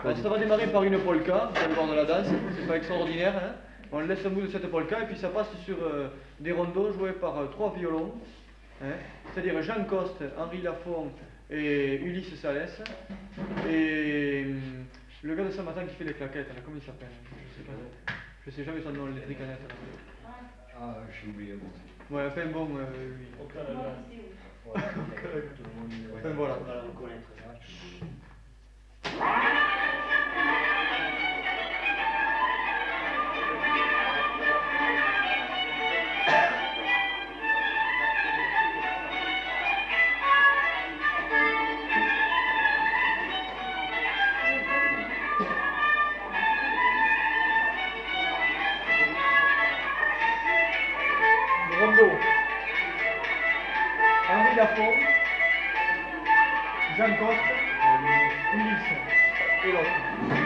Alors, ça va démarrer par une polka, vous allez voir de la danse, c'est pas extraordinaire. Hein. On laisse un bout de cette polka et puis ça passe sur des rondeaux joués par 3 violons. Hein. C'est-à-dire Jean Coste, Henri Lafont et Ulysse Salès. Et le gars de Saint-Martin qui fait les claquettes, là, comment il s'appelle? Je sais jamais son nom, les tricanettes. Ah, j'ai oublié. Ouais, enfin bon, lui. Enfin voilà. Rondo, Henri Lafont, Jean Coste, Ulysse et l'autre.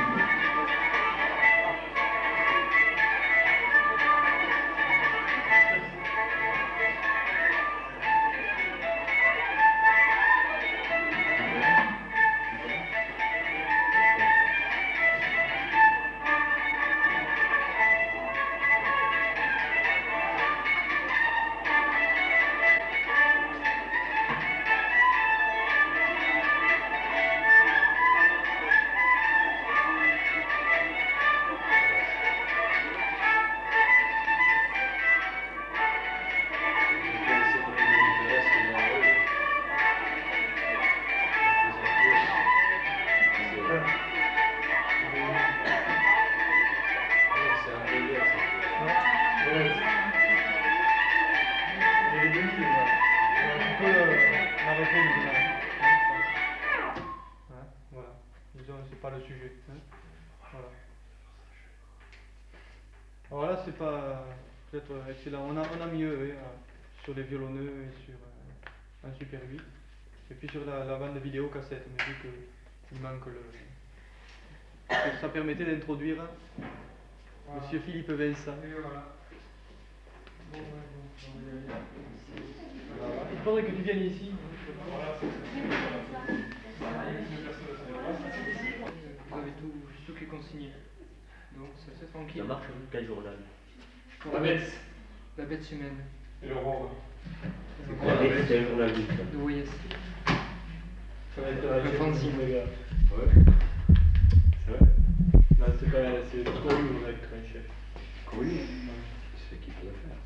Voilà, disons c'est pas le sujet. Hein. Voilà. Alors là c'est pas peut-être excellent, on a mieux sur les violonneux et sur un Super 8. Et puis sur la bande vidéo cassette, mais vu qu'il manque ça permettait d'introduire voilà. Monsieur Philippe Vincent. Et voilà. Il faudrait que tu viennes ici. Vous avez tout qui est consigné. Donc c'est assez tranquille. Ça marche, quel journal? La bête humaine. Et l'aurore. La bête, c'est un journal du De Woyes. Ça va être le fanzine. Ouais. C'est vrai? Non, c'est pas c'est trop lourd avec un chef. Oui, c'est qui peut le faire.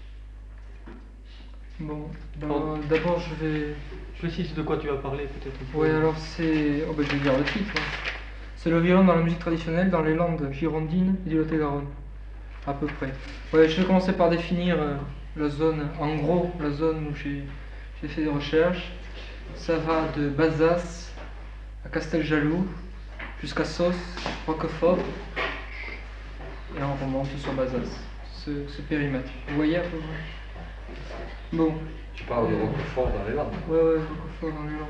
Bon, d'abord je vais... Précise de quoi tu vas parler peut-être. Oui, alors c'est... Oh, ben, je vais dire le titre. C'est le violon dans la musique traditionnelle dans les landes girondines et du Lot-et-Garonne. À peu près. Ouais, je vais commencer par définir la zone, en gros, la zone où j'ai fait des recherches. Ça va de Bazas à Casteljaloux jusqu'à Sauce, Roquefort. Et on remonte sur Bazas. Ce périmètre. Vous voyez à peu près? Bon. Tu parles de Roquefort dans les Landes. Ouais, Roquefort dans les Landes.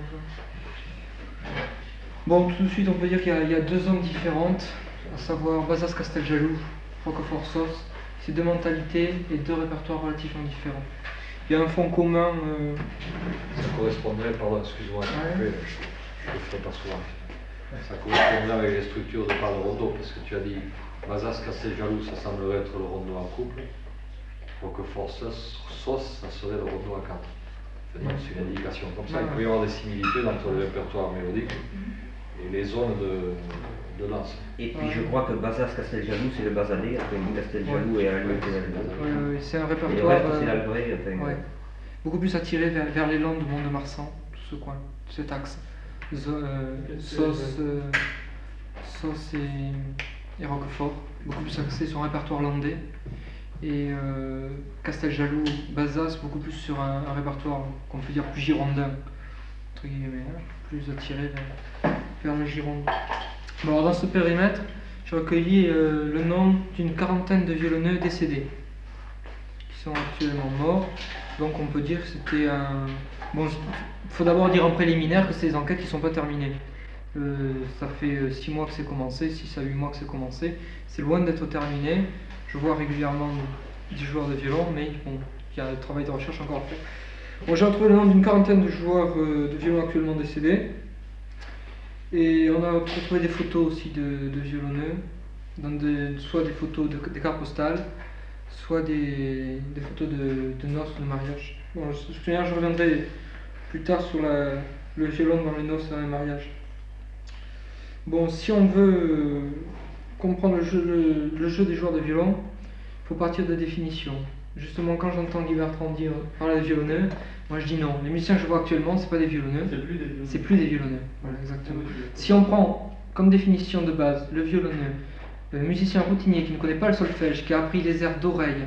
Bon, tout de suite, on peut dire qu'il y a deux zones différentes, à savoir Bazas-Casteljaloux, Roquefort-Sauce. C'est deux mentalités et deux répertoires relativement différents. Il y a un fond commun. Ça correspondrait, pardon, excuse-moi, je le ferai pas souvent. Ça correspondrait avec les structures de par le rondo, parce que tu as dit Bazas-Casteljaloux, ça semblerait être le rondo en couple. Roquefort-Sauce, ça serait le rondo à 4. C'est une indication comme ça. Il peut y avoir des similitudes entre le répertoire mélodique et les zones de danse. Et puis je crois que Bazas-Casteljaloux, c'est le basanais, après Casteljaloux et Alloué. Oui, c'est un répertoire. Et le reste, c'est l'Albret. Enfin, beaucoup plus attiré vers les Landes, Mont-de-Marsan, tout ce coin, cet axe. Sauce et Roquefort, beaucoup plus axé sur un répertoire landais. Et Casteljaloux, Bazas, beaucoup plus sur un répertoire qu'on peut dire plus girondin, entre guillemets, hein, plus attiré vers le Gironde. Bon, alors dans ce périmètre, j'ai recueilli le nom d'une quarantaine de violonneux décédés, qui sont actuellement morts. Donc on peut dire que c'était un... Bon, il faut d'abord dire en préliminaire que c'est des enquêtes qui ne sont pas terminées. Ça fait 6 mois que c'est commencé, 6 à 8 mois que c'est commencé. C'est loin d'être terminé. Je vois régulièrement des joueurs de violon, mais bon, il y a un travail de recherche encore à faire. Bon, j'ai retrouvé le nom d'une quarantaine de joueurs de violon actuellement décédés. Et on a retrouvé des photos aussi de violonneux, soit des photos des cartes postales, soit des photos de noces ou de mariage. Bon, je reviendrai plus tard sur le violon dans les noces et les mariages. Bon, si on veut comprendre le jeu des joueurs de violon, il faut partir de définition. Justement, quand j'entends Guy Bertrand dire parler de violonneux, moi je dis non. Les musiciens que je vois actuellement, c'est pas des violonneux. C'est plus des violonneux. Voilà, exactement. Si on prend comme définition de base le violonneux, le musicien routinier qui ne connaît pas le solfège, qui a appris les airs d'oreille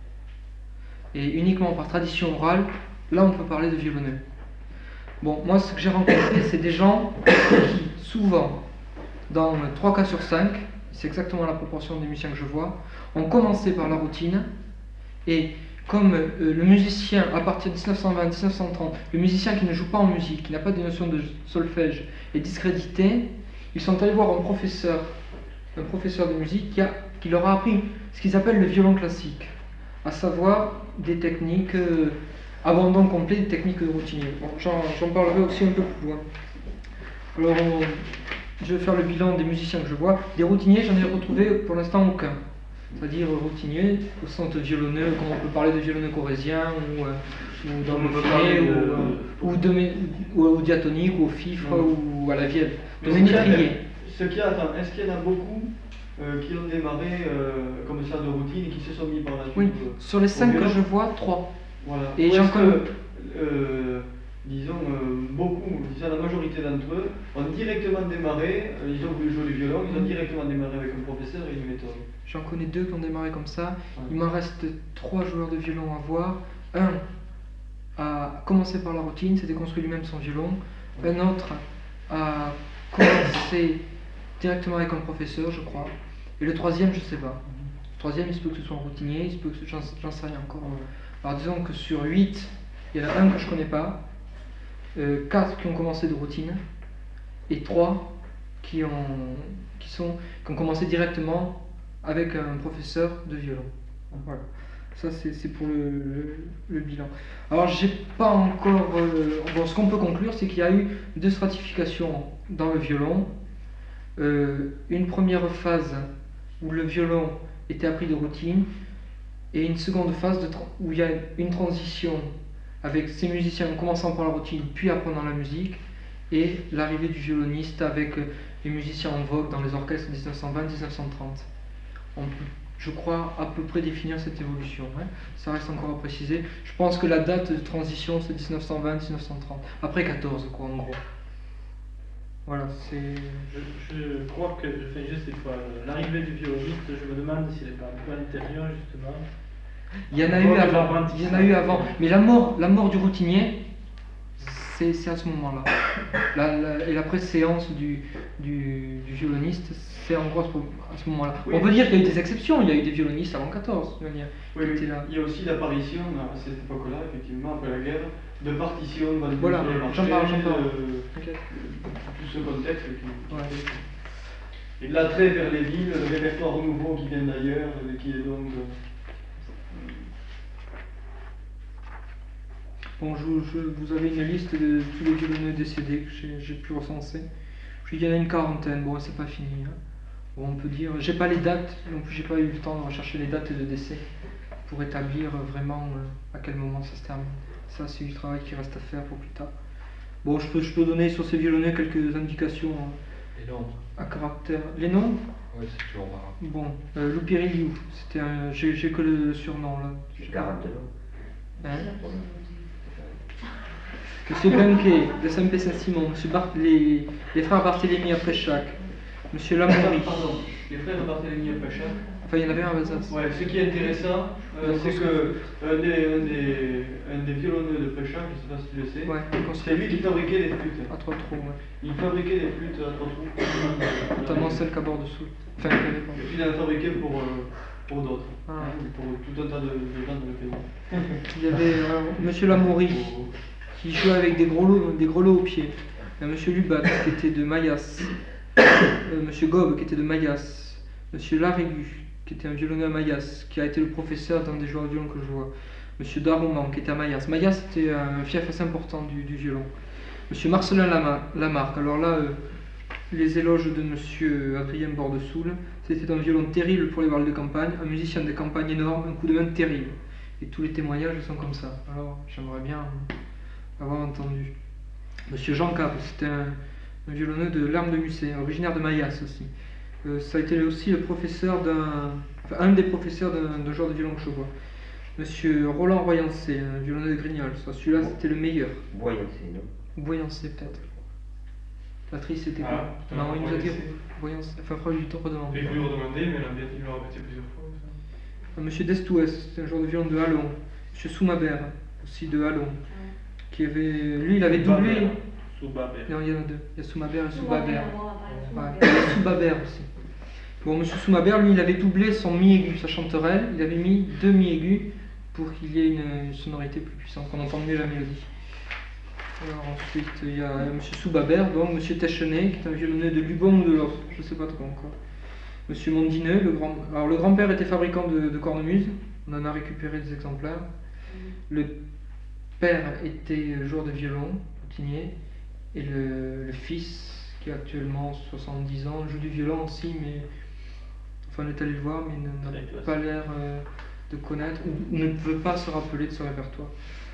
et uniquement par tradition orale, là on peut parler de violonneux. Bon, moi ce que j'ai rencontré, c'est des gens qui, souvent, dans 3 cas sur 5, c'est exactement la proportion des musiciens que je vois, ont commencé par la routine, et comme le musicien, à partir de 1920-1930, le musicien qui ne joue pas en musique, qui n'a pas de notion de solfège, est discrédité, ils sont allés voir un professeur de musique qui leur a appris ce qu'ils appellent le violon classique, à savoir des techniques, abandon complet des techniques de routinier. Bon, j'en parlerai aussi un peu plus loin. Alors, je vais faire le bilan des musiciens que je vois. Des routiniers, j'en ai retrouvé pour l'instant aucun. C'est-à-dire routinier, au sens de violonneux, comme on peut parler de violonneux corésien, ou dans le filet, ou au diatonique, ou au fifre, ou à la vielle. De ménétrier. Est-ce qu'il y en a beaucoup qui ont démarré comme ça de routine et qui se sont mis par la suite? Oui, sur les 5 que je vois, 3. Voilà. Et j'en connais. Disons, la majorité d'entre eux ont directement démarré, ils ont voulu jouer du violon, ils ont directement démarré avec un professeur et une méthode. J'en connais 2 qui ont démarré comme ça. Ouais. Il m'en reste 3 joueurs de violon à voir. Un a commencé par la routine, s'était construit lui-même son violon. Un autre a commencé directement avec un professeur, je crois. Et le 3e, je sais pas. Le 3e, il se peut que ce soit un routinier, il se peut que j'en sais rien encore. Alors disons que sur 8, il y en a un que je connais pas, 4 qui ont commencé de routine, et 3 qui ont commencé directement avec un professeur de violon. Voilà. Ça c'est pour le bilan. Alors j'ai pas encore... bon, ce qu'on peut conclure, c'est qu'il y a eu 2 stratifications dans le violon. Une première phase où le violon était appris de routine, et une seconde phase où il y a une transition avec ces musiciens commençant par la routine puis apprenant la musique, et l'arrivée du violoniste avec les musiciens en vogue dans les orchestres 1920-1930. On peut, je crois, à peu près définir cette évolution. Hein. Ça reste encore à préciser. Je pense que la date de transition c'est 1920-1930, après 14 quoi en gros. Voilà, c'est... Je crois que, je sais pas, l'arrivée du violoniste, je me demande s'il n'est pas un peu antérieur justement. Il y en a eu avant, mais la mort du routinier, c'est à ce moment-là. Et la préséance du violoniste, c'est en gros à ce moment-là. Oui. On peut dire qu'il y a eu des exceptions, il y a eu des violonistes avant 14. Oui, il y a aussi l'apparition, à cette époque-là, effectivement, après la guerre, de partitions, voilà, j'en parle. Tout ce contexte. Et de l'attrait vers les villes, le répertoire nouveau qui vient d'ailleurs, qui est donc... Bon, vous avez une liste de tous les violonneux décédés que j'ai pu recenser. Il y en a une quarantaine, bon, c'est pas fini. Hein. Bon, on peut dire, j'ai pas les dates, non plus j'ai pas eu le temps de rechercher les dates de décès pour établir vraiment à quel moment ça se termine. Ça, c'est du travail qui reste à faire pour plus tard. Bon, je peux donner sur ces violonneux quelques indications Les noms à caractère. Les noms? Oui, c'est toujours marrant. Bon, Lupiriliou, c'était un. J'ai que le surnom là. J'ai 40 noms. Hein? Monsieur Blanquet, de SMP Saint-Simon, les frères Barthélemy à Préchac, Monsieur Lamoury. Pardon, les frères Barthélemy à Préchac. Enfin, il y en avait un à Bazas. Ouais, ce qui est intéressant, c'est que un des violonneux de Préchac, je ne sais pas si tu le sais, c'est lui qui fabriquait les flûtes. À 3 trous, ouais. Il fabriquait des flûtes à 3 trous. Notamment celle qu'à bord dessous. Enfin, et puis il en a fabriqué pour d'autres, pour tout un tas de gens dans le pays. Il y avait Monsieur Lamoury, qui jouait avec des grelots aux pieds. Monsieur Lubac, qui était de Mayas. Monsieur Gobe, qui était de Mayas. Monsieur Larégu, qui était un violonneux à Mayas, qui a été le professeur d'un des joueurs de violon que je vois. Monsieur Darouman, qui était à Mayas. Mayas était un fief assez important du violon. Monsieur Marcelin Lamarck, alors là, les éloges de monsieur Adrien Bordesoul. C'était un violon terrible pour les balles de campagne, un musicien de campagne énorme, un coup de main terrible. Et tous les témoignages sont comme ça. Alors, j'aimerais bien avoir entendu. Monsieur Jean Cap, c'était un violonneux de l'Arme de Musset, originaire de Mayas aussi. Ça a été aussi le professeur un des professeurs d'un genre de violon que je vois. Monsieur Roland Royancé, un violonneux de Grignol. Celui-là, c'était le meilleur. Voyancé, non? Voyancé, peut-être. Patrice, c'était quoi? Non, il nous a dit Voyancé. Enfin, faudra lui redemander. Il voulait redemander, mais il l'a répété plusieurs fois. Monsieur Destouès, c'était un genre de violon de Hallon. Monsieur Soumabert, aussi de Hallon. Lui, il avait doublé. Soubabert. Non, il y en a deux. Il y a Soumabert et Soubabert. Ouais. Il y a Soubabert aussi. Bon, monsieur Soumabert, lui, il avait doublé son mi aigu, sa chanterelle. Il avait mis 2 mi aigus pour qu'il y ait une sonorité plus puissante, qu'on entende mieux la mélodie. Alors ensuite, il y a monsieur Soubabert, donc monsieur Techenet, qui est un violonneux de Lubon ou de Los, je ne sais pas trop encore. Monsieur Mondineux, le grand-père était fabricant de cornemuse, on en a récupéré des exemplaires. Le père était joueur de violon, routinier, et le fils, qui a actuellement 70 ans, joue du violon aussi, mais enfin, on est allé le voir, mais n'a pas l'air de connaître, ou ne veut pas se rappeler de son répertoire.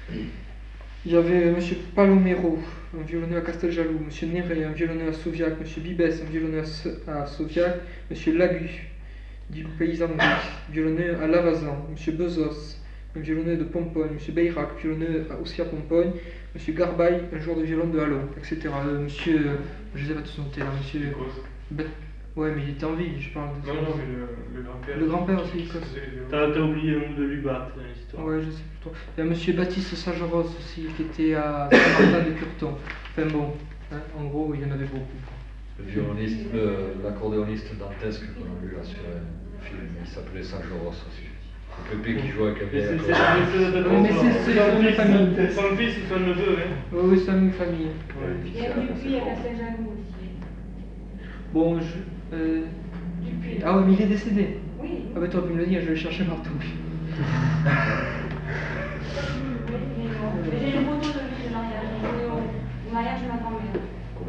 Il y avait M. Palomero, un violonneux à Casteljaloux, M. Néré, un violonneux à Sauviac, M. Bibès, un violonneux à Sauviac, M. Lagu, du paysan violonneux à Lavazan, M. Bezos, un violonneux de Pompogne, M. Beyrac, violonneux aussi à Pompogne, M. Garbaille, un joueur de violon de Hallon, etc. Monsieur, je les ai pas tous notés là, monsieur. Ouais, mais il était en ville, je parle de ça. Non, mais le grand-père. Le grand-père aussi, quoi. T'as oublié le nom de Lubat dans l'histoire. Ouais, je sais plus trop. Il y a monsieur Baptiste Sageros aussi, qui était à Saint-Martin-de-Curton. Enfin bon, hein, en gros, il y en avait beaucoup. Le violoniste, l'accordéoniste dantesque qu'on a vu là sur un film, il s'appelait Sageros aussi. Le Pépé qui joue avec un vieil accordéon. Mais c'est la même famille. C'est son fils ou son neveu, hein. Oui, c'est la même famille. Il y a Dupuis à Casteljaloux aussi. Bon, Dupuis. Ah ouais, mais il est décédé. Oui. Ah bah toi, tu me le dis, je vais le chercher partout. Mais j'ai une photo de lui de mariage. Le mariage de ma grand-mère.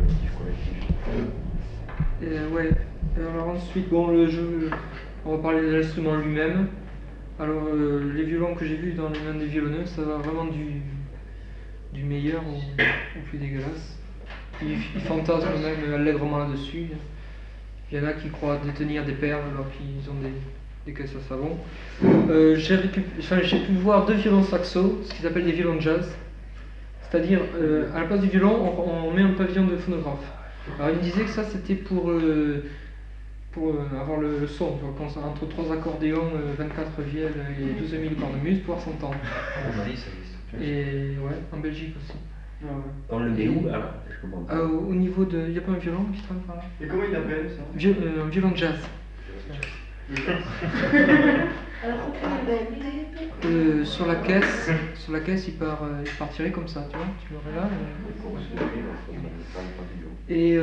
Collectif. Ouais. Alors ensuite, bon, le jeu, on va parler de l'instrument lui-même. Alors, les violons que j'ai vus dans les mains des violonneux, ça va vraiment du meilleur au plus dégueulasse. Ils fantasment même allègrement là-dessus. Il y en a qui croient détenir des perles alors qu'ils ont des caisses à savon. J'ai pu voir 2 violons saxo, ce qu'ils appellent des violons jazz. C'est-à-dire, à la place du violon, on met un pavillon de phonographe. Alors, il me disait que ça, c'était pour avoir le son, entre 3 accordéons, 24 vielles et 12 000 cornemuses, pouvoir s'entendre. En Mali, ça existe. Et ouais, en Belgique aussi. On le met où alors? Je comprends pas. Au niveau de. Il n'y a pas un violon qui traîne par là? Et comment il appelle ça? Un violon de jazz. Sur la caisse, il partirait comme ça, tu vois, tu l'aurais là. Et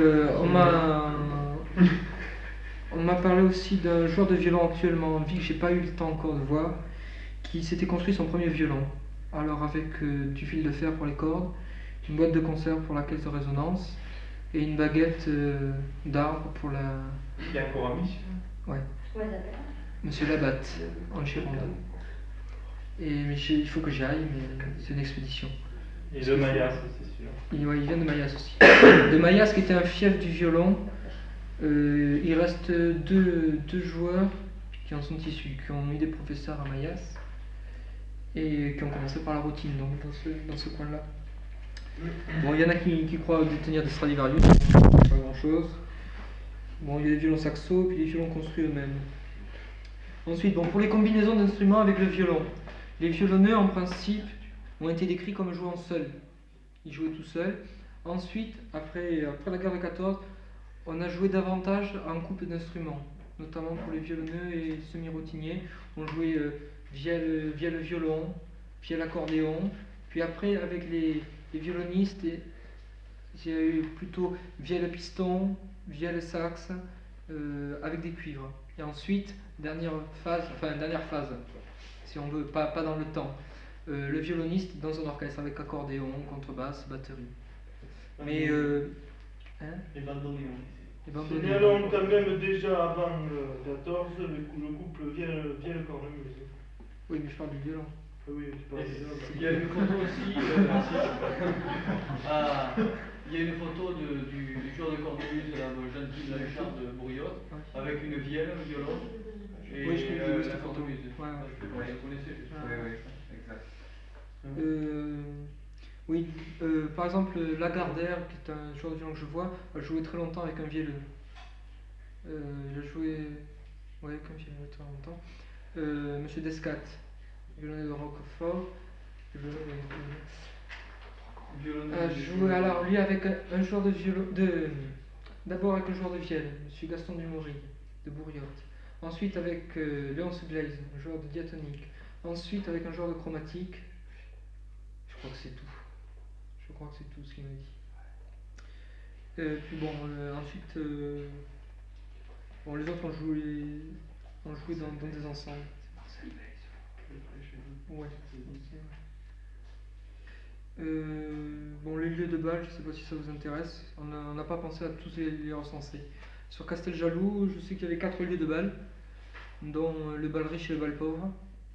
on m'a parlé aussi d'un joueur de violon actuellement en vie que j'ai pas eu le temps encore de voir, qui s'était construit son premier violon. Alors avec du fil de fer pour les cordes, une boîte de conserve pour la caisse de résonance et une baguette d'arbre pour la. Il y a encore un monsieur. Ouais. Comment elle s'appelle? Monsieur Labatte, en Gironde. Mais il faut que j'y aille, mais c'est une expédition. Et de Mayas, c'est sûr. Il vient de Mayas aussi. De Mayas, qui était un fief du violon. Il reste deux joueurs qui en sont issus, qui ont eu des professeurs à Mayas et qui ont commencé par la routine, donc dans ce coin-là. Bon, il y en a qui croient détenir des Stradivarius, pas grand-chose. Bon, il y a des violons saxo, puis des violons construits eux-mêmes. Ensuite, bon, pour les combinaisons d'instruments avec le violon, les violonneux en principe ont été décrits comme jouant seuls. Ils jouaient tout seuls. Ensuite, après la guerre de 14, on a joué davantage en couple d'instruments, notamment pour les violonneux et semi-routiniers. On jouait via le violon, via l'accordéon, puis après avec les violonistes, il y a eu plutôt via le piston, via le sax, avec des cuivres. Et ensuite, dernière phase, si on veut, pas dans le temps, le violoniste dans un orchestre avec accordéon, contrebasse, batterie. Mais Les bandoneons. les bandes Signalons quand même déjà avant le 14, le couple vient cornemuse. Oui, mais je parle du violon. Oui, tu parles déjà. Il y a une photo aussi. Il y a une photo du joueur de cornemuse, Jean-Pierre Lahuchard de Bourriot, avec une vielle, un violon. Et Oui, je l'ai vu, cette la photo. cornemuse. Ouais. Vous la connaissez, je sais. Oui, oui, exact. Oui, par exemple, Lagardère, qui est un joueur de violon que je vois, a joué très longtemps avec un vielleux. Il a joué avec un vielleux très longtemps. Monsieur Descat, violon de Roquefort. Joué alors lui avec un joueur de violon, d'abord avec un joueur de vielle, Monsieur Gaston Dumory de Bourriot. Ensuite avec Léonce Glaise, un joueur de diatonique. Ensuite avec un joueur de chromatique. Je crois que c'est tout. Je crois que c'est tout ce qu'il m'a dit. Puis bon, ensuite, bon, les autres ont joué dans des ensembles. Ouais. Bon, les lieux de bal, je ne sais pas si ça vous intéresse. On n'a pas pensé à tous les recenser. Sur Casteljaloux, je sais qu'il y avait 4 lieux de bal, dont le bal riche et le bal pauvre.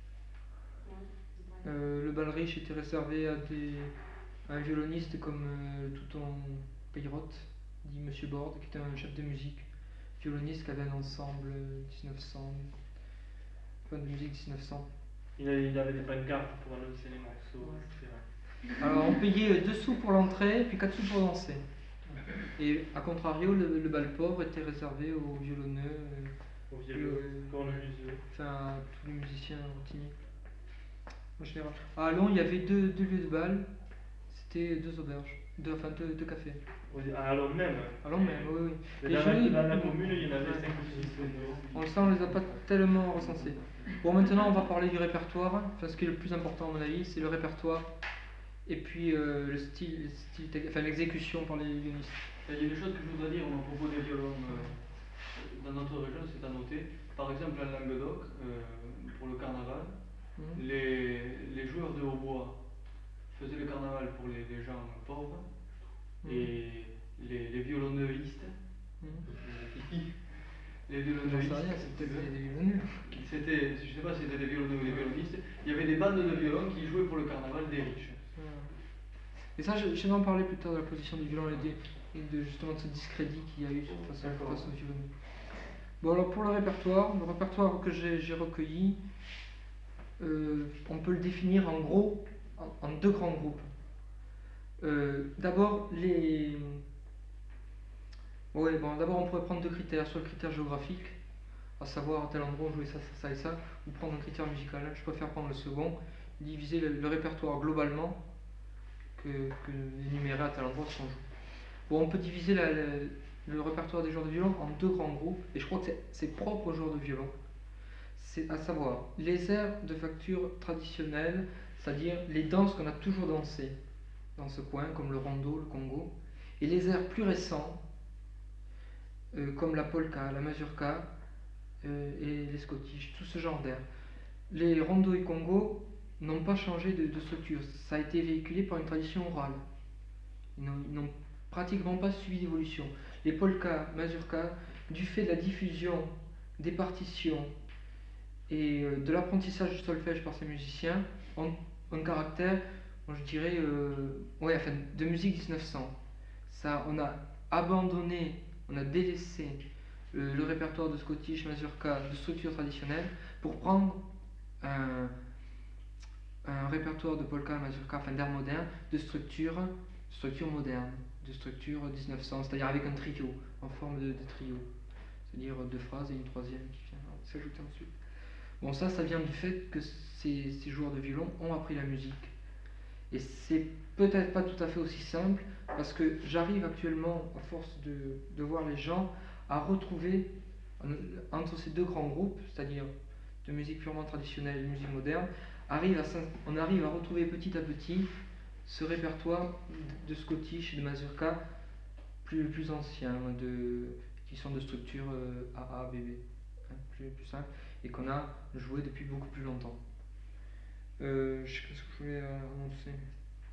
Le bal riche était réservé à un violoniste comme Touton Peyrotte, dit Monsieur Borde, qui était un chef de musique, violoniste qui avait un ensemble 1900, fin de musique 1900. Il avait des pancartes pour annoncer les morceaux, etc. Alors on payait 2 sous pour l'entrée, puis 4 sous pour danser. Et à contrario, le bal pauvre était réservé aux violonneux, Au violon, cornemuseux. enfin à tous les musiciens routiniers. En général. À Allons, il y avait deux lieux de bal, c'était 2 auberges, deux cafés. À Allons même. Allons même, oui, oui. Mais Les dans jeux, la commune, il y en avait 5 ou 6. on le sait, on les a pas tellement recensés. Bon, maintenant on va parler du répertoire. Enfin, ce qui est le plus important à mon avis, c'est le répertoire et puis le style, enfin l'exécution par les violonistes. Il y a des choses que je voudrais dire à propos des violons dans notre région, c'est à noter. Par exemple, en Languedoc, pour le carnaval, les joueurs de hautbois faisaient le carnaval pour les gens pauvres et les violoneuistes. Les violoneuistes. J'en sais rien, c'est peut-être des violonneux. Je ne sais pas si c'était des violonneux ou des violonistes. Il y avait des bandes de violons qui jouaient pour le carnaval des riches. Et ça, je vais en parler plus tard de la position du violon et de justement de ce discrédit qu'il y a eu face au violon. Bon, alors pour le répertoire que j'ai recueilli, on peut le définir en gros en 2 grands groupes. D'abord, d'abord on pourrait prendre 2 critères, soit le critère géographique, à savoir à tel endroit on jouait ça, ça et ça, ou prendre un critère musical. Je préfère prendre le second, diviser le répertoire globalement que énumérer à tel endroit ce qu'on joue. Bon, on peut diviser le répertoire des joueurs de violon en 2 grands groupes, et je crois que c'est propre aux joueurs de violon. C'est à savoir les airs de facture traditionnelle, c'est-à-dire les danses qu'on a toujours dansées dans ce coin, comme le rondo, le congo, et les airs plus récents, comme la polka, la mazurka et les scottish, tout ce genre d'airs. Les rondos et congo n'ont pas changé de structure, ça a été véhiculé par une tradition orale. Ils n'ont pratiquement pas suivi d'évolution. Les polkas, mazurkas, du fait de la diffusion des partitions et de l'apprentissage du solfège par ces musiciens, ont un caractère, je dirais, de musique 1900. Ça, on a abandonné, on a délaissé le répertoire de scottish, mazurka, de structure traditionnelle, pour prendre un répertoire de polka, mazurka, enfin d'air moderne, de structure moderne, de structure 1900, c'est-à-dire avec un trio, en forme de trio, c'est-à-dire 2 phrases et une troisième qui vient s'ajouter ensuite. Bon, ça vient du fait que ces joueurs de violon ont appris la musique. Et c'est peut-être pas tout à fait aussi simple, parce que j'arrive actuellement, à force de voir les gens, à retrouver entre ces 2 grands groupes, c'est-à-dire de musique purement traditionnelle et de musique moderne, on arrive à retrouver petit à petit ce répertoire de scottish et de mazurka plus anciens, qui sont de structure AA, BB, plus simple, et qu'on a joué depuis beaucoup plus longtemps. Je sais pas ce que je voulais annoncer.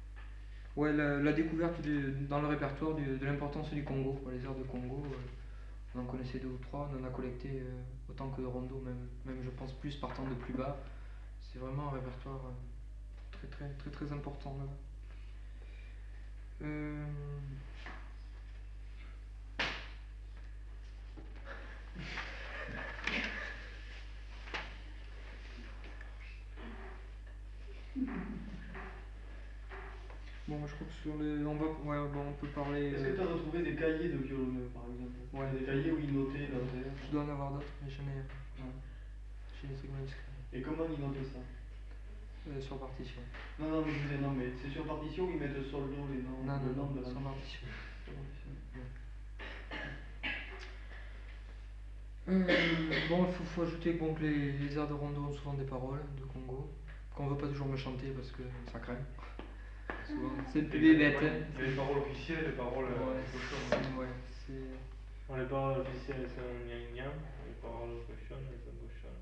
Ouais, la découverte dans le répertoire de l'importance du Congo, les airs de Congo, on en connaissait 2 ou 3, on en a collecté autant que de rondeaux, même je pense plus partant de plus bas. C'est vraiment un répertoire très important là. Bon, je crois que sur les. On peut parler. Est-ce que tu as retrouvé des cahiers de violonneux par exemple? Ouais. Des cahiers où ils notaient l'intérieur? Je dois en avoir d'autres, mais jamais. J'ai des trucs manuscrits. Et comment ils notaient ça? Sur partition. Non, mais je disais, non, mais c'est sur partition où ils mettent sur le dos les noms, le nom de la sur partition. Bon, il faut ajouter bon, que les airs de rondeau ont souvent des paroles de Congo, qu'on veut pas toujours me chanter parce que ça craint. Souvent, c'est le plus bête. Il y a les paroles officielles, les paroles. Bon, les paroles officielles sont gna gna, les paroles cochonnes, elles sont cochonnes.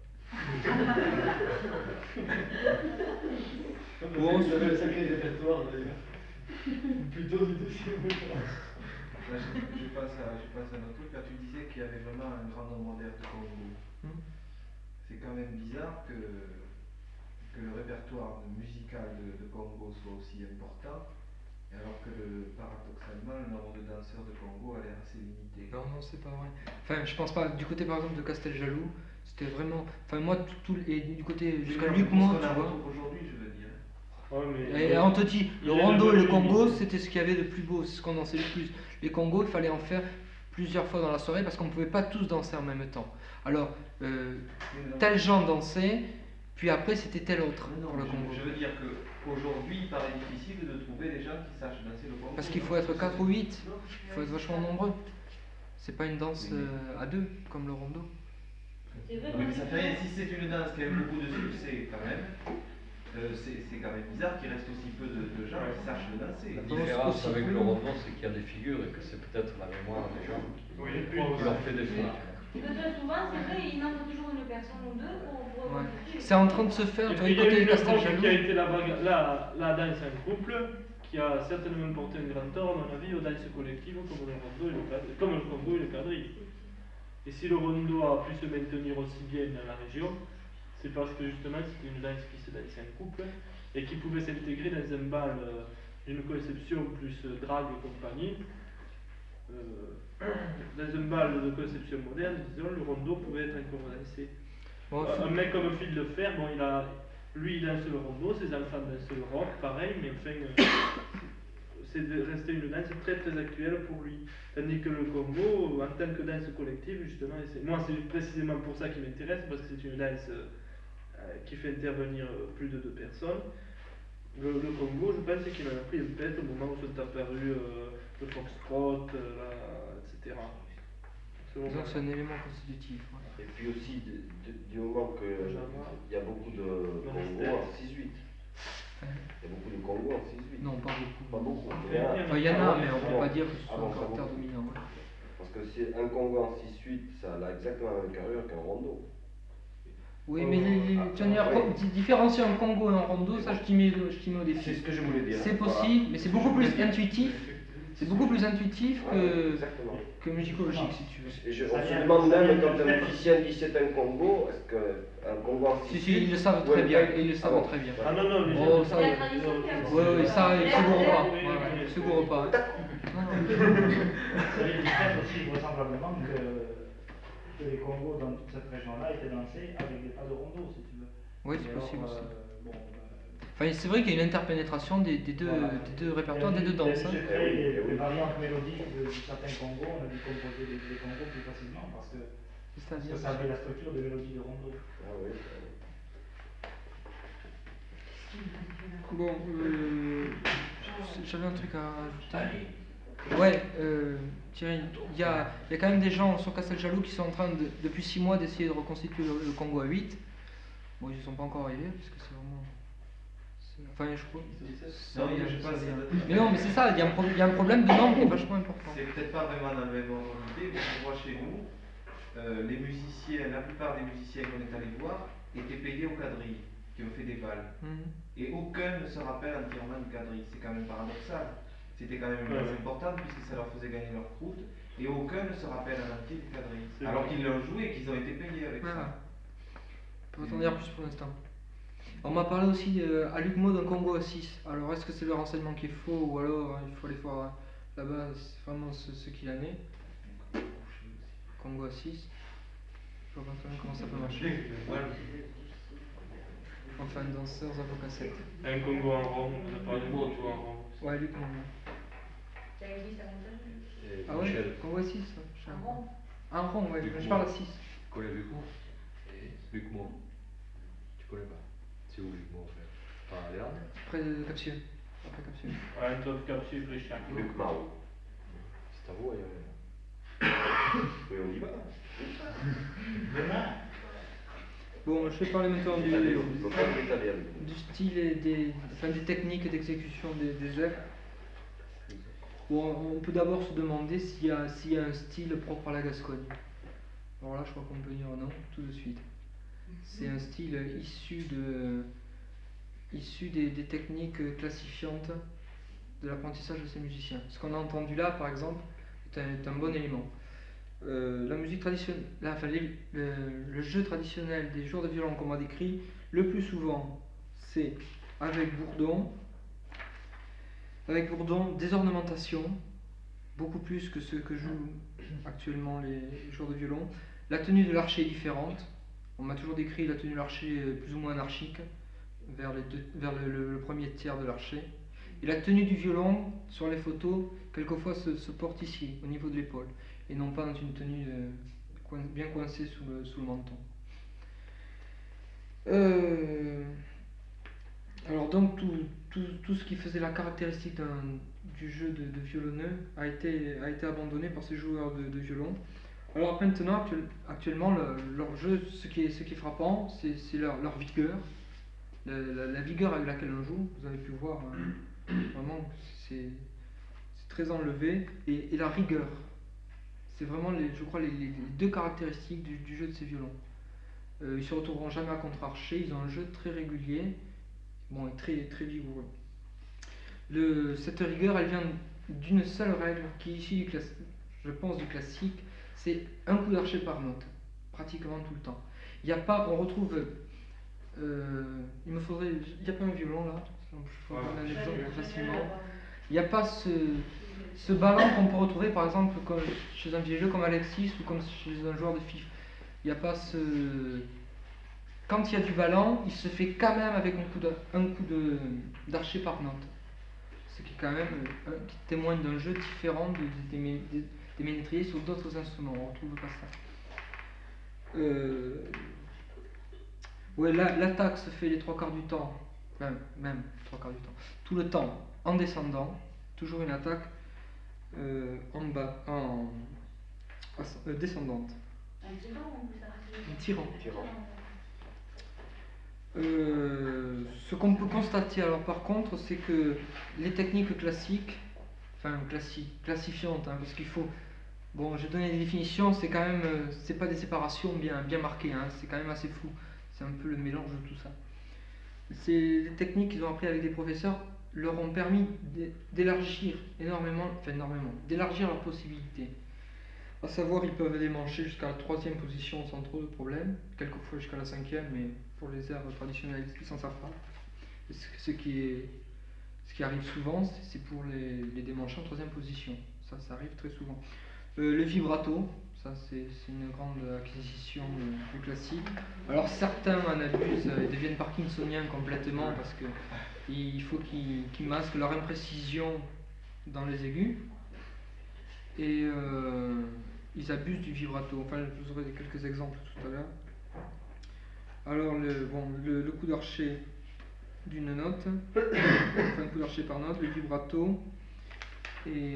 Bon, vous avez le sacré répertoire d'ailleurs. Plutôt du deuxième. Je passe à un autre truc. Là, tu disais qu'il y avait vraiment un grand nombre d'airs de Congo. C'est quand même bizarre que le répertoire musical de Congo soit aussi important, alors que paradoxalement, le nombre de danseurs de Congo a l'air assez limité. Non, c'est pas vrai. Enfin, je pense pas. Du côté par exemple de Casteljaloux, c'était vraiment. Enfin, moi, et du côté jusqu'à Luc Mont, tu vois. Aujourd'hui, je veux dire. Ouais, mais Et on te dit, le rondo et le Congo, c'était ce qu'il y avait de plus beau, c'est ce qu'on dansait le plus. Les Congos, il fallait en faire plusieurs fois dans la soirée parce qu'on ne pouvait pas tous danser en même temps. Alors, tel genre dansait, puis après c'était tel autre pour le Congo. Je veux dire qu'aujourd'hui, il paraît difficile de trouver des gens qui sachent danser le Congo. Parce qu'il faut être 4 ou 8, il faut être vachement nombreux. C'est pas une danse à 2 comme le rondo. C'est vrai, Oui, mais ça fait rien. Si c'est une danse qui a eu beaucoup de succès quand même, c'est quand même bizarre qu'il reste aussi peu de gens qui sachent le danser. La différence avec le rondo, c'est qu'il y a des figures et que c'est peut-être la mémoire des gens qui leur fait défaut. Très souvent, c'est vrai, il manque toujours une personne ou deux pour reconstituer. C'est en train de se faire, Et tu vois, puis, il y a côté eu le projet Casteljaloux. qui a été la danse en couple, qui a certainement porté un grand tort, à mon avis, aux danses collectives comme le rondo et le Congo et le quadrille. Et si le rondo a pu se maintenir aussi bien dans la région, c'est parce que justement c'était une danse qui se dansait en couple et qui pouvait s'intégrer dans un bal d'une conception plus drague et compagnie. Dans un bal de conception moderne, disons, le rondo pouvait être encore dansé. Bon, Un mec comme Phil de Fer, bon, lui il danse le rondo, ses enfants dansent le rock, pareil, mais enfin, c'est resté une danse très actuelle pour lui. Tandis que le Congo, en tant que danse collective, justement, moi c'est précisément pour ça qui m'intéresse, parce que c'est une danse qui fait intervenir plus de 2 personnes. Le Congo, je pense qu'il en a pris un pet au moment où sont apparus le foxtrot, etc. disons que c'est un élément constitutif. Et puis aussi, du moment qu'il y a beaucoup de Congo en 6-8. Il y a beaucoup de Congo en 6-8. Non, pas beaucoup. Pas beaucoup. Il y en a, mais on ne peut pas dire que ce soit un caractère dominant. Parce que si un Congo en 6-8, ça a exactement la même carrure qu'un rondo. Oui, mais différencier un Congo et un rondo, ça je t'y mets au défi. C'est ce que je voulais dire. C'est possible, mais c'est beaucoup plus intuitif. C'est beaucoup plus intuitif que musicologique, si tu veux. On se demande même quand un musicien dit c'est un Congo, est-ce qu'un Congo en 6-8... Si, ils le savent très bien, ils le savent très bien. Ah non, mais oh, ça, la tradition qui a oui, ça, ils ne se gourrent pas. Il est aussi vraisemblablement que les Congos dans toute cette région-là étaient dansés avec des pas de rondo, si tu veux. Oui, c'est possible aussi. Bon, enfin, c'est vrai qu'il y a une interpénétration des deux répertoires, des deux danses. Les variantes mélodiques de certains Congos, on a dû composer des Congos plus facilement parce que ça avait la structure de mélodie de rondo. Ah oui. Bon, j'avais un truc à ajouter. Ouais, Thierry, il y a quand même des gens sur Casteljaloux qui sont en train, depuis 6 mois, d'essayer de reconstituer le Congo à 8. Bon, ils ne sont pas encore arrivés, parce que c'est vraiment... Enfin, je crois... Mais non, mais c'est ça, il y a un problème de nombre qui est vachement important. C'est peut-être pas vraiment dans le même ordre d'idée, mais je vois chez nous, les musiciens, la plupart des musiciens qu'on est allés voir étaient payés au quadrille, qui ont fait des balles. Et aucun ne se rappelle entièrement du quadrille. C'est quand même paradoxal. C'était quand même une chose importante puisque ça leur faisait gagner leur croûte. Et aucun ne se rappelle à l'entier du quadrille. C'est Alors vrai. qu'ils l'ont joué et qu'ils ont été payés avec Voilà. ça. On peut en dire plus pour l'instant. On m'a parlé aussi à Lucmo d'un Congo à 6. Alors est-ce que c'est le renseignement qui est faux ou alors il faut aller voir là-bas, c'est vraiment ce qu'il en est. Congo à 6. Je vois pas très bien comment ça peut marcher. Enfin, danseurs, avocats 7. Un Congo en rond, on a parlé de Congo en rond. Ouais, Lucmo. Et Ah ouais, Michel, Congo à 6. Un rond. Un rond, ouais, Lucmo. je parle à 6. tu connais Lucmo? Luc Mo. Tu connais pas? C'est où Luc Mo en fait? Pas à Léon? Près de Capsieux. Après Capsieux. Ouais, un top capsule Bréchiac. Luc Mao. C'est à vous ailleurs. Oui, on y va. Bon, je vais parler maintenant du Italien. style et des techniques d'exécution des œuvres. Bon, on peut d'abord se demander s'il y a un style propre à la Gascogne. Alors là, je crois qu'on peut dire non tout de suite. C'est un style issu des techniques classifiantes de l'apprentissage de ces musiciens. Ce qu'on a entendu là, par exemple, est un bon élément. La musique traditionnelle, le jeu traditionnel des joueurs de violon qu'on m'a décrit, le plus souvent, c'est avec bourdon, des ornementations, beaucoup plus que ce que jouent actuellement les joueurs de violon. La tenue de l'archer est différente. On m'a toujours décrit la tenue de l'archer plus ou moins anarchique, vers le premier tiers de l'archer. Et la tenue du violon, sur les photos, quelquefois se porte ici, au niveau de l'épaule, et non pas dans une tenue bien coincée sous le menton. Alors donc tout ce qui faisait la caractéristique du jeu de violonneux a été abandonné par ces joueurs de violon. Alors maintenant, actuellement, leur jeu, ce qui est frappant, c'est leur vigueur, la vigueur avec laquelle on joue. Vous avez pu voir, vraiment, c'est très enlevé, et la rigueur. C'est vraiment, je crois, les deux caractéristiques du jeu de ces violons. Ils se retrouveront jamais à contre-archer, ils ont un jeu très régulier, bon, et très, très vigoureux. Cette rigueur, elle vient d'une seule règle qui est issue je pense, du classique, c'est un coup d'archer par note, pratiquement tout le temps. Il n'y a pas, on retrouve, il n'y a pas un violon là, je peux donner un exemple plus facilement. Il n'y a pas ce ballon qu'on peut retrouver par exemple chez un vieux jeu comme Alexis ou comme chez un joueur de FIFA. Il n'y a pas quand il y a du ballon, il se fait quand même avec un coup d'archer par note. Ce qui est quand même qui témoigne d'un jeu différent des ménétriers sur d'autres instruments. On ne retrouve pas ça. Ouais, l'attaque se fait les 3/4 du temps, même 3/4 du temps, tout le temps en descendant, toujours une attaque descendante. Un tirant ou ça? Un tirant. Ce qu'on peut constater alors par contre, c'est que les techniques classiques, classifiantes, parce qu'il faut, bon, j'ai donné des définitions, c'est quand même, c'est pas des séparations bien marquées, c'est quand même assez flou, c'est un peu le mélange de tout ça. Ces techniques qu'ils ont appris avec des professeurs leur ont permis d'élargir d'élargir leurs possibilités. À savoir, ils peuvent démancher jusqu'à la 3e position sans trop de problèmes, quelquefois jusqu'à la 5e, mais pour les airs traditionnels, ils s'en savent pas. Ce qui arrive souvent, c'est pour les démancher en 3e position. Ça arrive très souvent. Le vibrato, ça c'est une grande acquisition du classique. Alors certains en abusent et deviennent parkinsoniens complètement parce qu'il faut qu'ils masquent leur imprécision dans les aigus. Et ils abusent du vibrato. Enfin, je vous aurai quelques exemples tout à l'heure. Alors, le coup d'archer d'une note, un coup d'archer par note, le vibrato et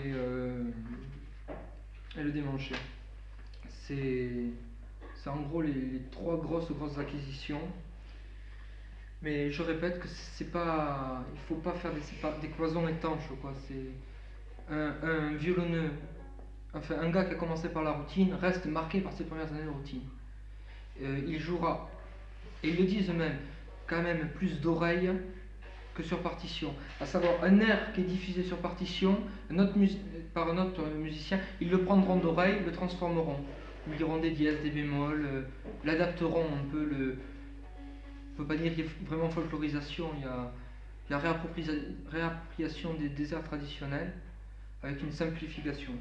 le démanché. C'est en gros les 3 grosses acquisitions. Mais je répète que il faut pas faire des cloisons étanches, quoi. C'est un violonneux. Enfin, un gars qui a commencé par la routine reste marqué par ses premières années de routine. Il jouera, et ils le disent eux-mêmes, quand même plus d'oreilles que sur partition. À savoir, un air qui est diffusé sur partition, par un autre musicien, ils le prendront d'oreille, le transformeront. Ils diront des dièses, des bémols, l'adapteront un peu. On ne peut pas dire qu'il y a vraiment folklorisation, il y a réappropriation des airs traditionnels avec une simplification.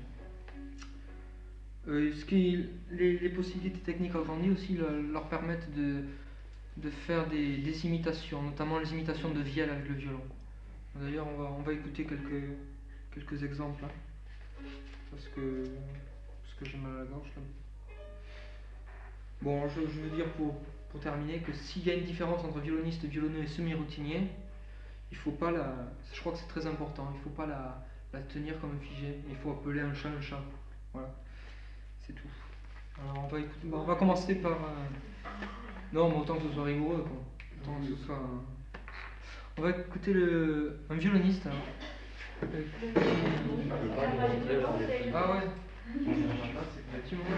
Les possibilités techniques agrandies aussi leur permettent de faire des imitations, notamment les imitations de vielle avec le violon. D'ailleurs, on va écouter quelques exemples, hein, parce que j'ai mal à la gorge là. Bon, je veux dire pour terminer que s'il y a une différence entre violoniste, violoneux et semi-routinier, il faut pas je crois que c'est très important, il ne faut pas la tenir comme figée, il faut appeler un chat. Voilà, c'est tout. Alors on va commencer par... Non, mais autant que ce soit rigoureux, quoi. Autant que ce soit... On va écouter un violoniste. Alors. Ah ouais. Petit moment.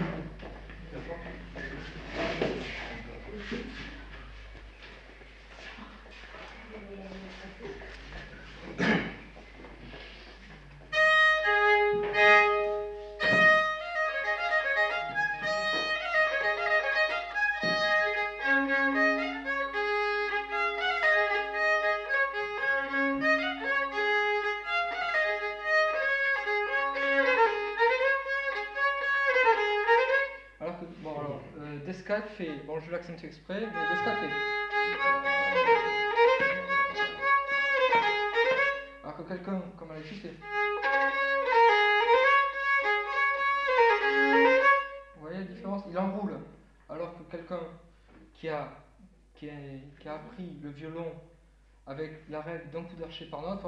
Descalques fait, bon je l'accentue exprès, mais Descalques fait. Alors que quelqu'un comme Alexis fait. Vous voyez la différence? Il enroule. Alors que quelqu'un qui a appris le violon avec la règle d'un coup d'archet par note,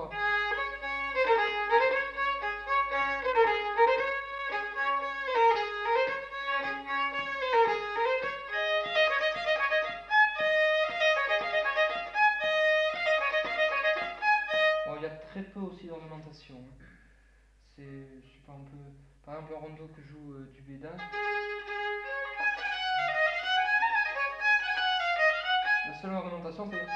très peu aussi d'ornementation. C'est, je sais pas, un peu, par exemple un rondo que joue du Bédin. La seule ornementation c'est...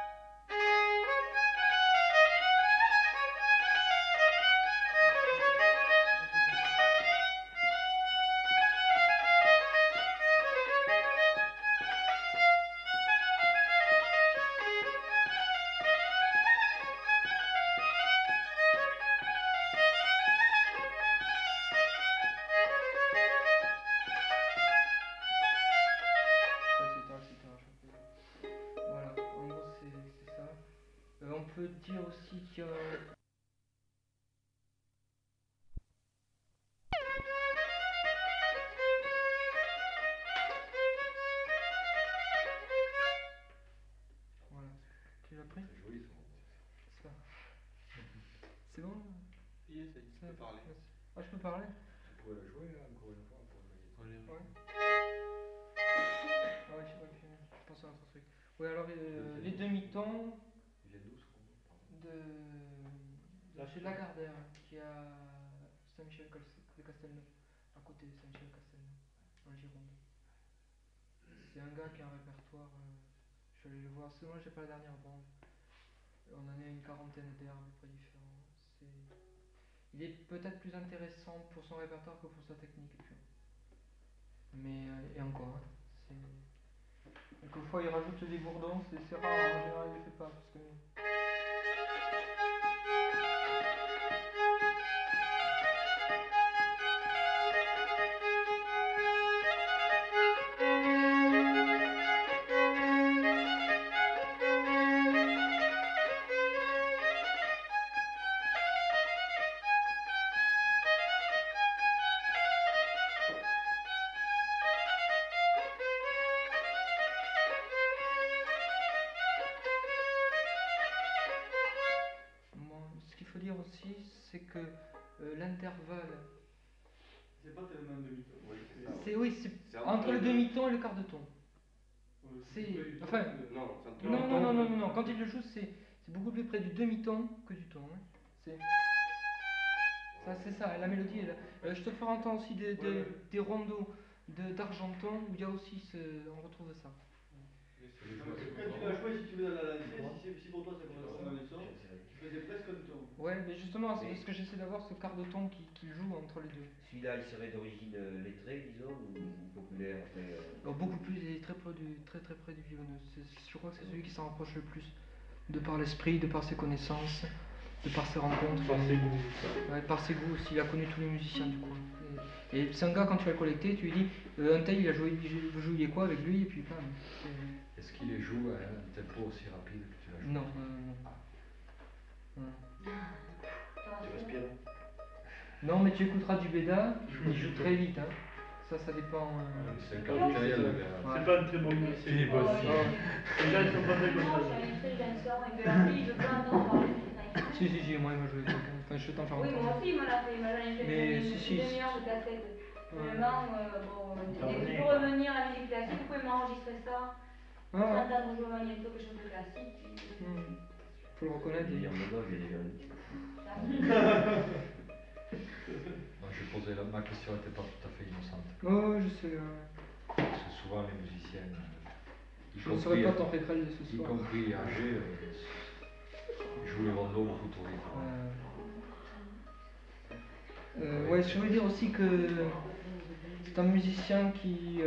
On peut dire aussi que... Voilà. Tu l'as pris? C'est joli ça. C'est bon? Yes, tu peux parler. Ah, je peux parler? Tu pourrais la jouer là, encore une fois pour le ouais. Ah ouais, je pense à un autre truc. Oui, alors les demi-tons chez Lagardère, qui est à Saint-Michel de Castelnau, à côté de Saint-Michel de Castelnau, en Gironde. C'est un gars qui a un répertoire, je suis allé le voir, moi j'ai pas la dernière bande. On en a une quarantaine d'airs à peu près différents. Il est peut-être plus intéressant pour son répertoire que pour sa technique. Mais, et encore, quelquefois il rajoute des bourdons, c'est rare, en général il ne le fait pas. Parce que... aussi, c'est que l'intervalle. C'est pas tellement un demi-ton. Oui, c'est entre le demi-ton et le quart de ton. Enfin, non. Quand il le joue, c'est beaucoup plus près du demi-ton que du ton. Hein. C'est ça, la mélodie est là. Je te ferai entendre aussi des rondeaux d'Argenton où il y a aussi on retrouve ça. Les Quand tu l'as joué, si tu veux dans la lancée, si pour toi ça correspond à un son, tu faisais presque un ton. Ouais, mais justement, c'est parce que j'essaie d'avoir ce quart de ton qui joue entre les deux. Celui-là, il serait d'origine lettrée, disons, ou populaire après, Beaucoup plus, il est très près du violoneux. Je crois que c'est celui qui s'en rapproche le plus. De par l'esprit, de par ses connaissances, de par ses rencontres. Par ses goûts. Ouais, par ses goûts aussi, il a connu tous les musiciens du coup. Et c'est un gars, quand tu vas le collecter, tu lui dis un tel il a joué quoi avec lui, et puis bam. Est-ce qu'il les joue à un tempo aussi rapide que tu l'as joué? Non. Tu respires? Non, mais tu écouteras du Beda, il joue très vite. Hein. Ça dépend. C'est un caractériel, le gars. C'est pas un très bon musicien. Philippe aussi. Les gens ils sont pas très comme ça. Il veut pas entendre parler. Si, moi il m'a joué quelqu'un. Enfin, je t'en faire Oui, entendre. moi aussi, il m'en a fait. Il m'a jamais fait Mais une si. demi-heure de cassette. Vraiment, dès que je peux revenir à la musique classique, vous pouvez m'enregistrer ça. Entendre jouer Magneto, quelque chose de classique. Faut le reconnaître. il y a un moment, j'ai déjà Moi, je posais ma question n'était pas tout à fait innocente. Oh, je sais. Parce que souvent les musiciens, Je ne saurais pas t'en récréer ce y soir. compris âgés, jouent les rondeaux beaucoup trop vite. Ouais, je voulais dire aussi que c'est un musicien qui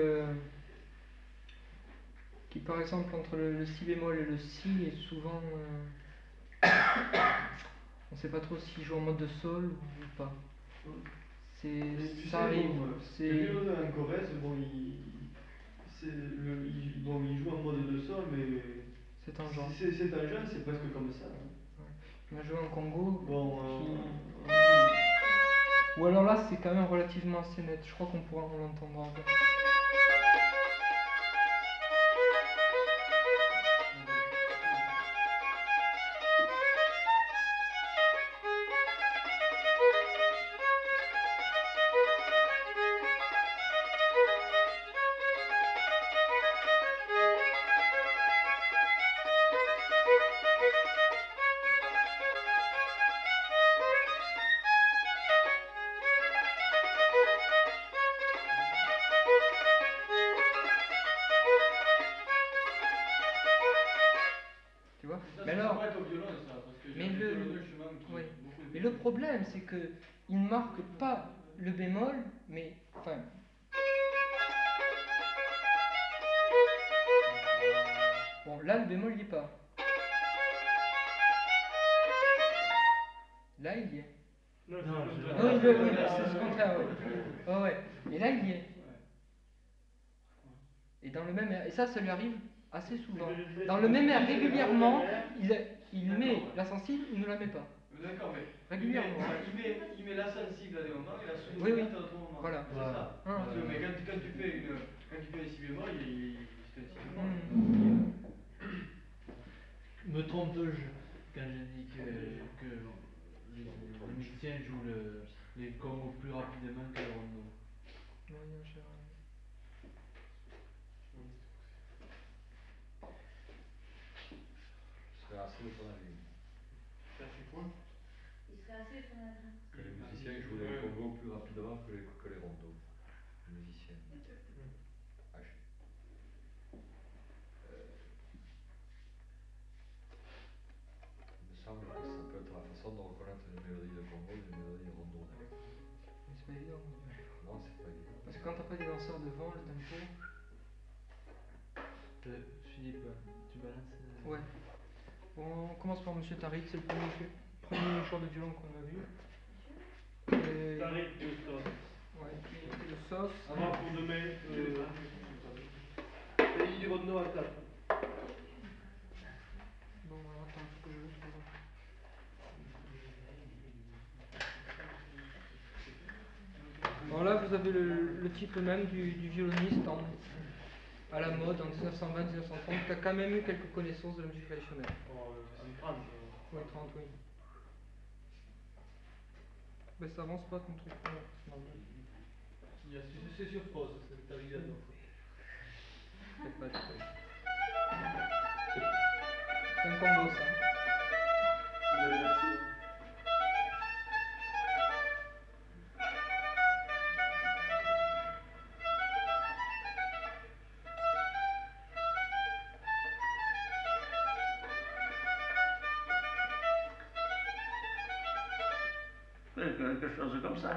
par exemple, entre le si bémol et le si, est souvent. On ne sait pas trop s'il joue en mode de sol ou pas. Ça arrive. Le violon en Corrèze, il joue en mode de sol, mais. C'est tangent. C'est tangent, c'est presque comme ça. Ouais. Il a joué en Congo. Bon. Ou alors là, c'est quand même relativement assez net. Je crois qu'on l'entendra. Mais le problème, c'est que il ne marque pas le bémol, mais enfin. Bon, là, le bémol, il n'y est pas. Là, il y est. Non, c'est ce contraire, oui. Ouais. Et là, il y est. Et dans le même air. Et ça lui arrive assez souvent. Dans le même air, régulièrement, il met la sensible, il ne la met pas. D'accord, mais régulièrement. Il met la sensible à des moments et la soumise oui. à d'autres moments. Voilà. C'est ça. Mais quand tu fais un si bémol, c'est un si bémol. Me trompe-je quand je dis que les musiciens jouent les combos plus rapidement que le rondo? Non, cher. C'est assez de ton avis. Ça fait quoi? Il serait assez de ton avis. Que les musiciens jouent les combos plus rapidement que les rondos. Les musiciens âgés. Il me semble que ça peut être la façon de reconnaître une mélodie de congo et une mélodie de rondo. Mais c'est pas évident. Non, c'est pas évident. Parce que quand t'as pas des danseurs devant, le tempo. Philippe, tu balances. Ouais. Bon, on commence par Monsieur Tariq, c'est le premier joueur de violon qu'on a vu. Tariq de sauce. Ouais, le sauce. Avant pour demain, pays du rondo à table. Bon, alors attends, faut que je le trouve. Bon, là, vous avez le type même du violoniste à la mode en 1920-1930 qui a quand même eu quelques connaissances de la musique traditionnelle. En 30. Oui, 30, oui. Mais ça avance pas comme truc. C'est sur pause, c'est rigolo. C'est pas du tout. C'est un combo ça. quelque chose comme ça.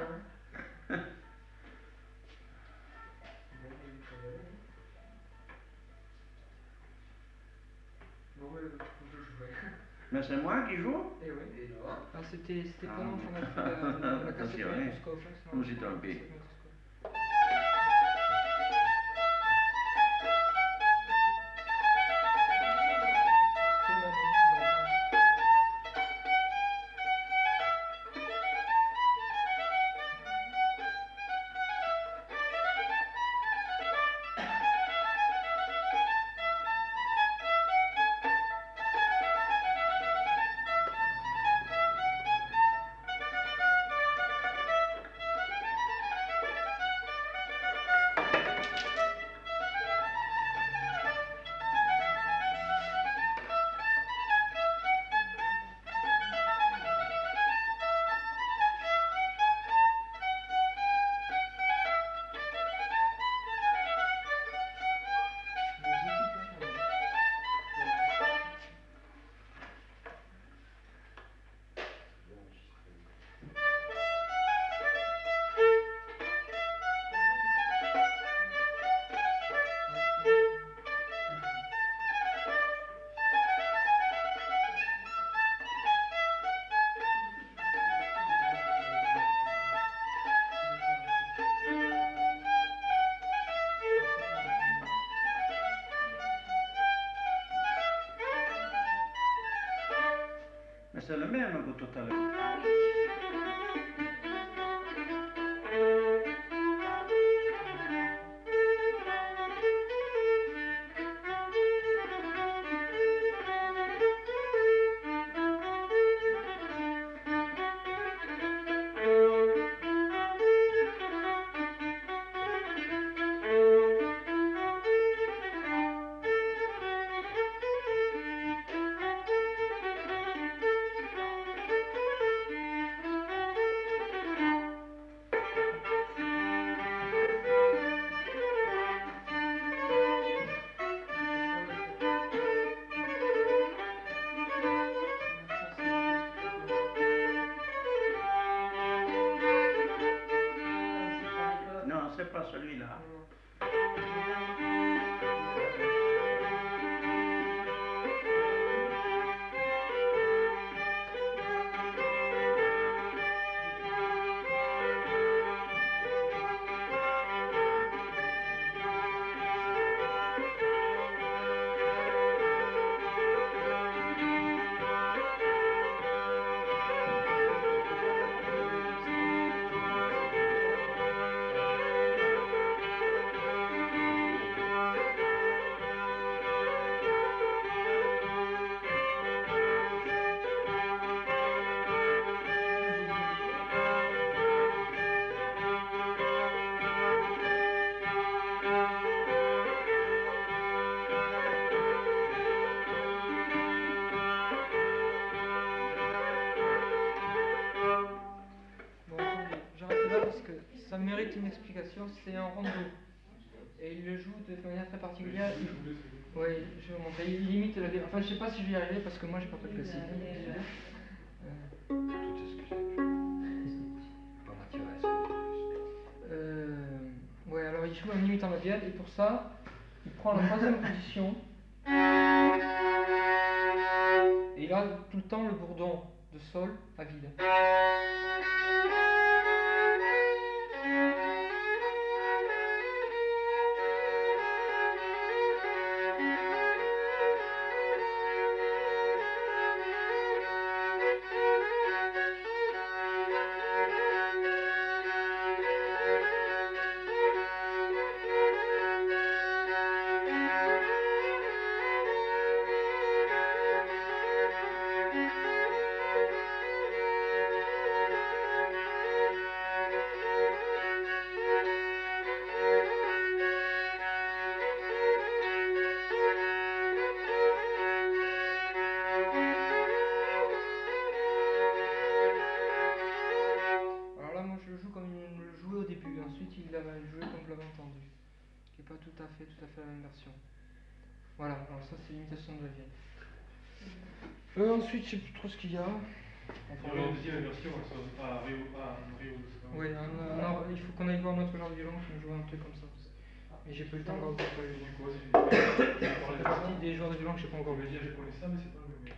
Mais c'est moi qui joue? Eh oui. Ah, c'était pendant qu'on a fait la cassette de Moscou. Je me suis trompé. Mais c'est le même que tout à l'heure. Non, c'est pas celui-là. Ça mérite une explication, c'est un rondo. Et il le joue de manière très particulière. Oui, je vais vous montrer. Il limite la... Enfin, je sais pas si je vais y arriver parce que moi j'ai pas fait de classique. Ouais, alors il joue en imitant la vielle et pour ça, il prend la troisième position. Et il a tout le temps le bourdon de sol à vide. Pas tout à fait la même version. Voilà, alors ça c'est l'imitation de la vielle. Ensuite, je sais plus trop ce qu'il y a. Dans la deuxième version, à Rio. Oui, il faut qu'on aille voir notre joueur de violon qui nous joue un truc comme ça. Mais j'ai pas eu le temps encore de faire le violon. Ça fait partie des joueurs de violon que j'ai pas encore vu. Je connais ça, mais c'est pas le même.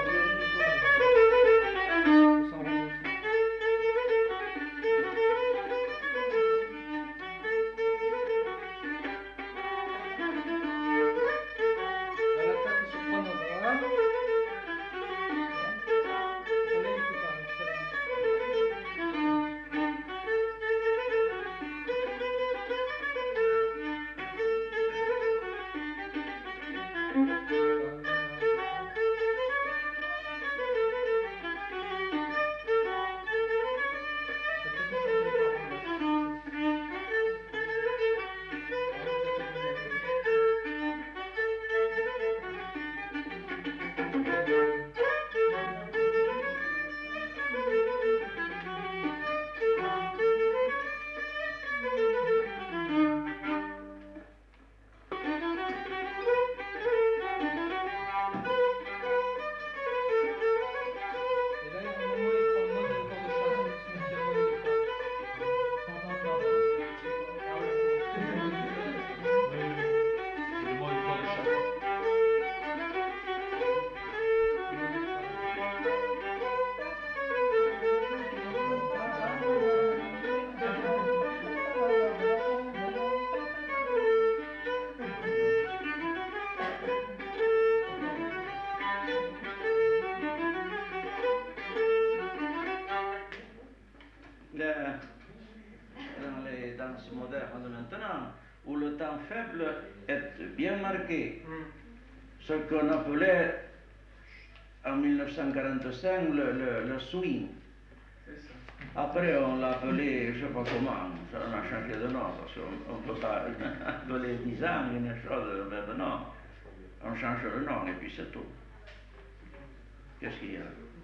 Dans les danses modernes de maintenant, où le temps faible est bien marqué. Ce qu'on appelait en 1945 le swing. Après, on l'a appelé, je ne sais pas comment, on a changé de nom, parce qu'on ne peut pas appeler 10 ans une chose de même nom. On change le nom et puis c'est tout. Qu'est-ce qu'il y a?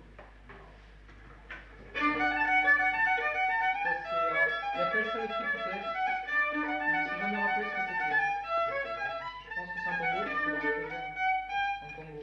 Il appelle ça le truc peut-être. Je ne sais jamais rappeler ce que c'était. Je pense que c'est un Congo, je peux le rappeler. Un Congo.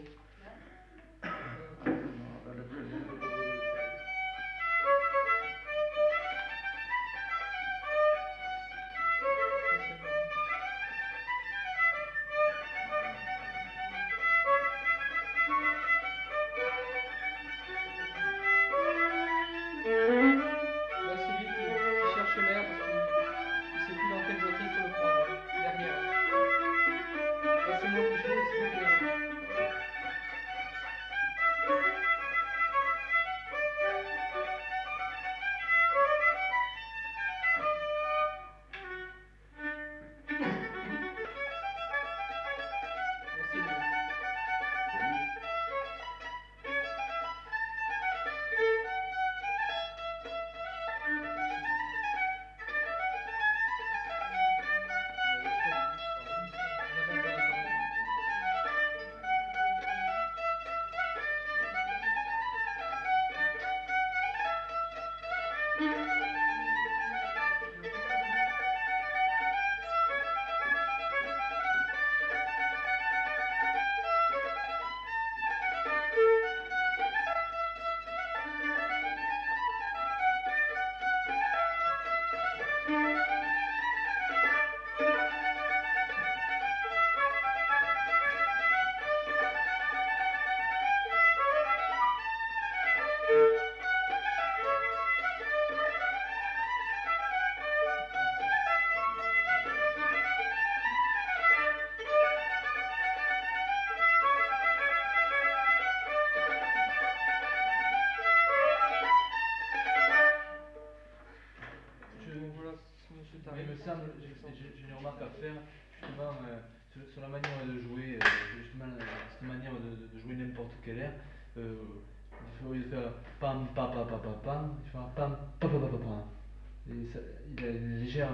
J'ai une remarque à faire justement sur la manière de jouer, justement cette manière de jouer n'importe quelle air. Au lieu de faire pam pa pa pa pa pam, il fait pam pa pa pa pa pam. Et ça, il a une légère,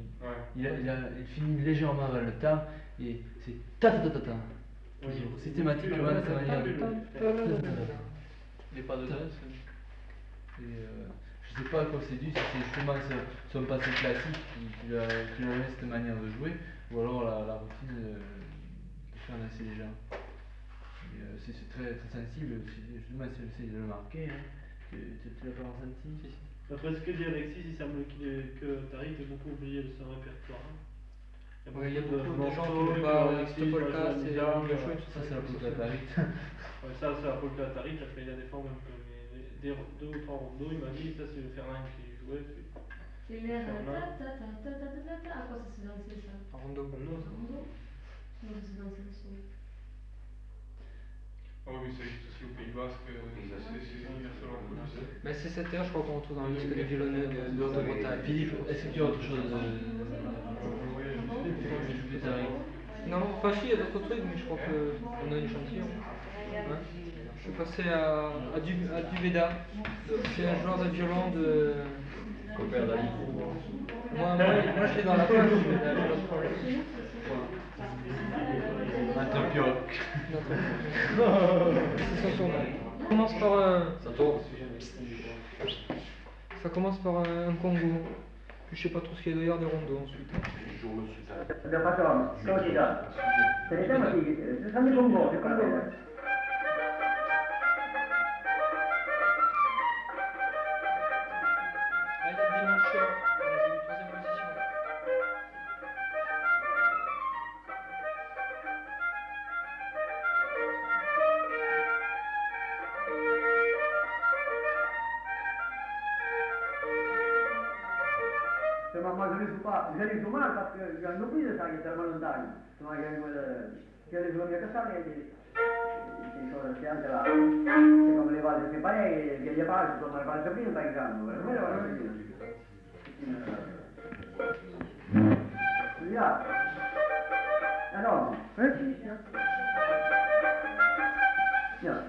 il finit légèrement avant le temps et c'est ta ta ta ta ta. Toujours systématiquement de sa manière de. Il n'y a pas de danse. Et je ne sais à quoi c'est dû, si c'est justement son passé classique qui lui a mis cette manière de jouer, ou alors la routine de faire danser les gens. C'est très, très sensible, justement, c'est de le marquer. Hein. Tu l'as pas ressenti? Après ce que dit Alexis, il semble que Tariq est beaucoup oublié de son répertoire. Il y a beaucoup de gens qui jouent pas cette polka, c'est le chouette. Ça c'est la polka Tariq. Ouais, ça c'est la polka Tariq, après il a des formes un peu, mais deux ou trois rondeaux, il m'a dit, ça c'est le Ferlin qui jouait. C'est l'air ta-ta-ta-ta-ta-ta-ta. À quoi ça se dansait ça? Un rondo. Non, ça se dansait aussi. Ah oui, ça existe aussi au Pays Basque, c'est universellement connu. Mais c'est cette heure, je crois qu'on retrouve dans le disque des violonneux de Haute-Bretagne. Philippe, est-ce que tu as autre chose Non, enfin si, il y a d'autres trucs, mais je crois qu'on a une échantillon. Ouais. Je suis passé à Duveda. C'est un joueur de violon de... Copain d'Ali. Moi je l'ai dans la poche, Duveda. Un pioc. C'est son surnom. Ça commence par Ça commence par un Congo. Je sais pas trop ce qu'il y a d'ailleurs des rondeaux ensuite. Abbiamo fatto così, se ne siamo qui, sono di Congo, di Congo. Ma je ne joue mal parce que j'ai oublié de ça qui est tellement lontano. Insomma, che le giorni a casa che anche là, che come le valli che pare che gli pare, insomma, le valli prima stai usando, per me le valli prima. Ya. No, sì. Ya.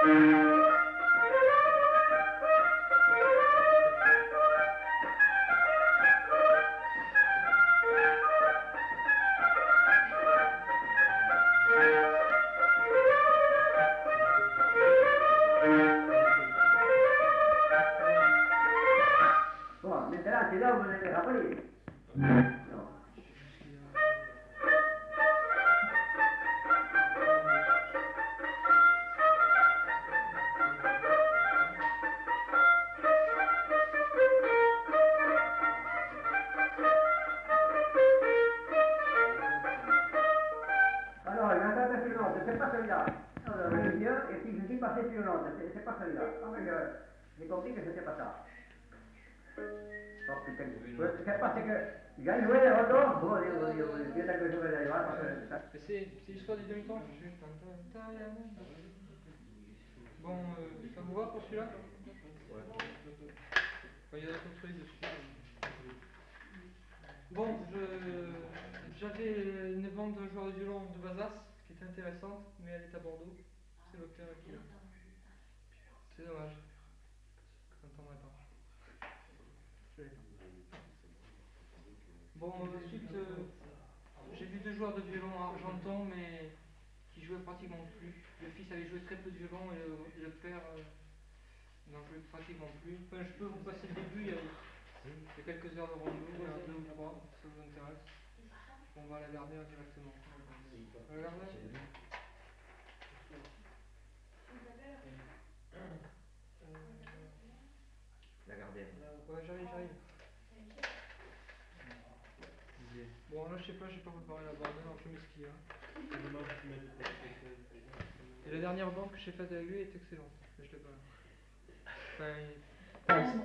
Bon, maintenant, c'est là où vous allez rappeler. Alors, il y a un peu suivante, c'est pas celui-là. Alors, je dis, et puis je suis passé sur l'autre, c'est pas celui-là. Ah, mais j'ai compris que c'était pas ça. Oh putain, ce qui se passe, c'est que j'ai joué les retours, bon, Dieu t'a que je vais aller voir, parce que ça. C'est l'histoire du demi-temps. Bon, ça vous va pour celui-là? Ouais. Il y a des construits dessus. Bon, j'avais une vente d'un joueur de violon de Bazas qui était intéressante, mais elle est à Bordeaux. C'est l'auteur qui l'a. C'est dommage. Je n'entendrai pas. Je l'ai pas. Bon, ensuite, j'ai vu deux joueurs de violon argenton, mais qui jouaient pratiquement plus. Le fils avait joué très peu de violon et le père n'en jouait pratiquement plus. Enfin, je peux vous passer le début, il y a quelques heures de rondo, il y en a deux ou trois, si ça vous intéresse. On va la garder directement. On va la garder. La garder. Ouais, j'arrive. Bon, là, je sais pas, j'ai pas préparé la bande, alors je m'explique. Et la dernière bande que j'ai faite avec lui est excellente. Mais je l'ai pas. Enfin,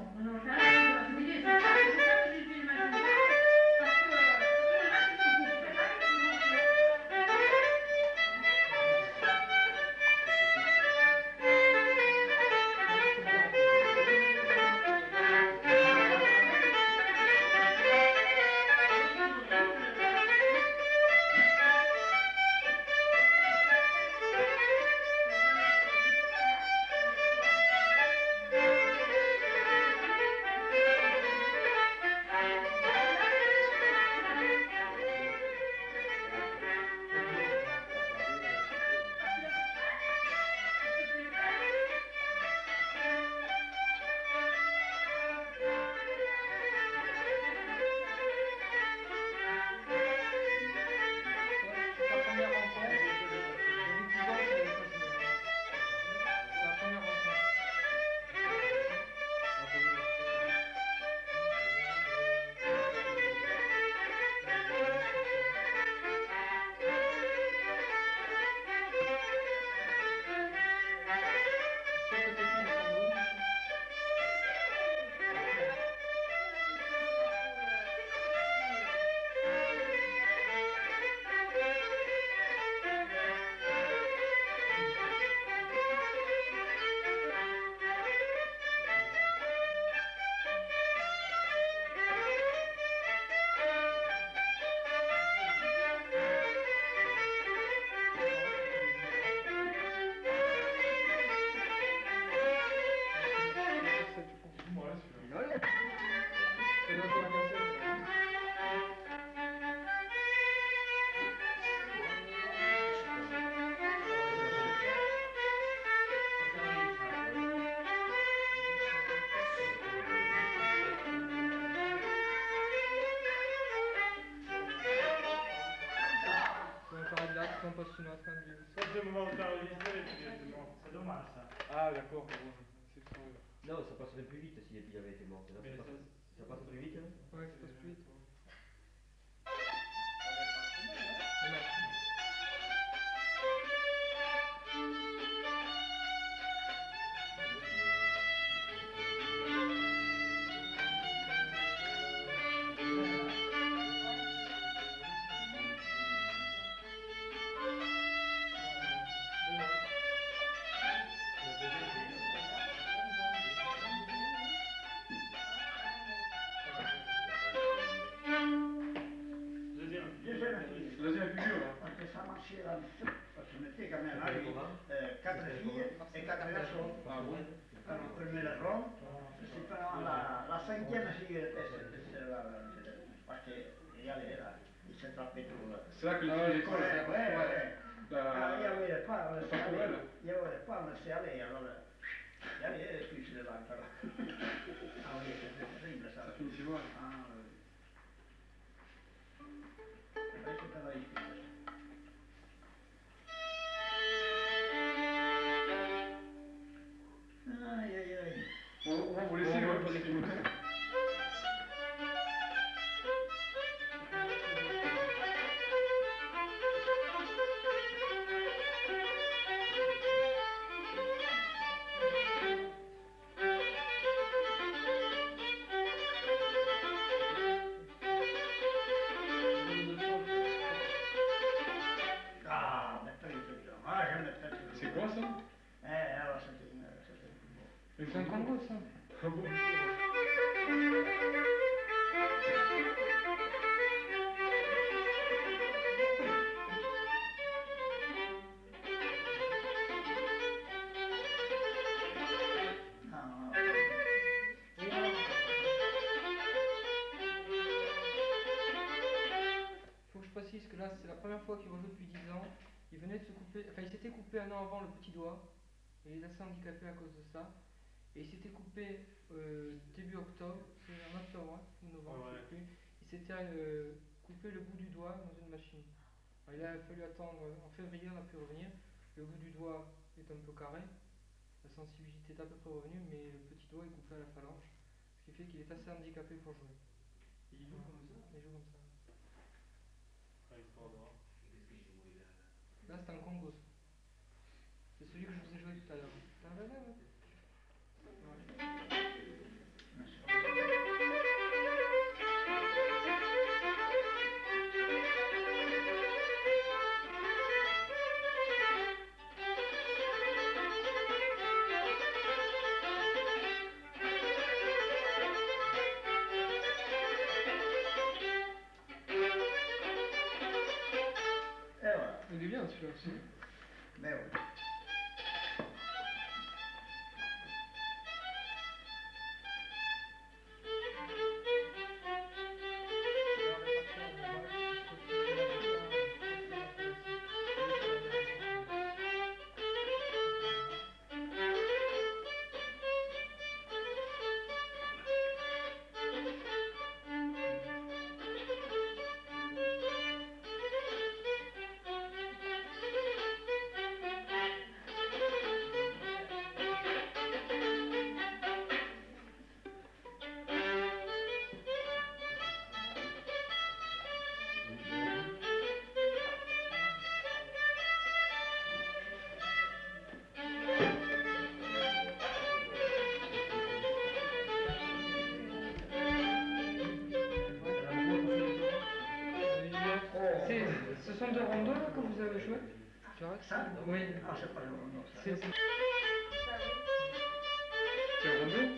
on passe une autre interview. Ça, je vais m'enregistrer et puis c'est bon. C'est dommage ça. Ah, d'accord, bon, c'est trop. Non, ça passerait plus vite s'il avait été mort. Ça passe plus vite, hein? Ouais, ça passe plus vite. et quand il sort, quand on met le rond, c'est pendant la cinquième figure, parce qu'il y avait là, il s'est tapé tout là. C'est là que l'école, il y avait pas, on s'est allé, alors il y avait plus de là. Ah oui, c'est terrible ça. Aïe aïe aïe. On va vous laisser, on va pas d'écouter. C'est quoi ça? Alors c'est un Congo ça. Ah bon? Faut que je précise que là c'est la première fois qu'il rejoue depuis 10 ans. Il venait de se couper, enfin il s'était coupé un an avant le petit doigt. Et il est assez handicapé à cause de ça. Et il s'était coupé début octobre, c'est en octobre ou novembre, je sais plus. Il s'était coupé le bout du doigt dans une machine. Alors, il a fallu attendre, en février on a pu revenir. Le bout du doigt est un peu carré, la sensibilité est à peu près revenue, mais le petit doigt est coupé à la phalange. Ce qui fait qu'il est assez handicapé pour jouer. Il joue comme ça? Il joue comme ça. Là c'est un Congo. C'est celui que je vous ai joué tout à l'heure. Il est bien celui-là aussi. Mais oui. Ce sont deux rondeaux là, que vous avez joué? Ça? Oui. Ah, c'est pas le rondo. C'est un rondo?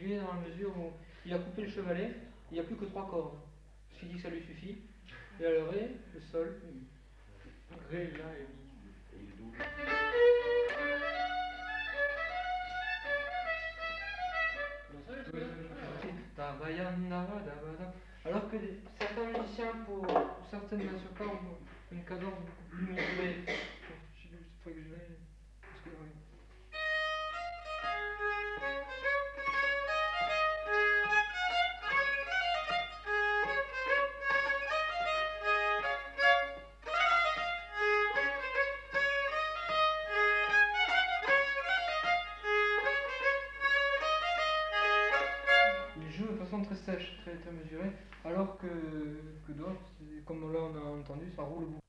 particulier dans la mesure où il a coupé le chevalet, il n'y a plus que 3 cordes. Parce qu'il dit que ça lui suffit. Il y a le Ré, le Sol, Ré, La et Mi. Alors que certains musiciens, pour certaines mazurkas, ont une cadence beaucoup plus mesurée. Je sais plus, il faut que je l'aille. Parce que, oui. Très sèche, très mesurée, alors que d'autres, comme là on a entendu, ça roule beaucoup.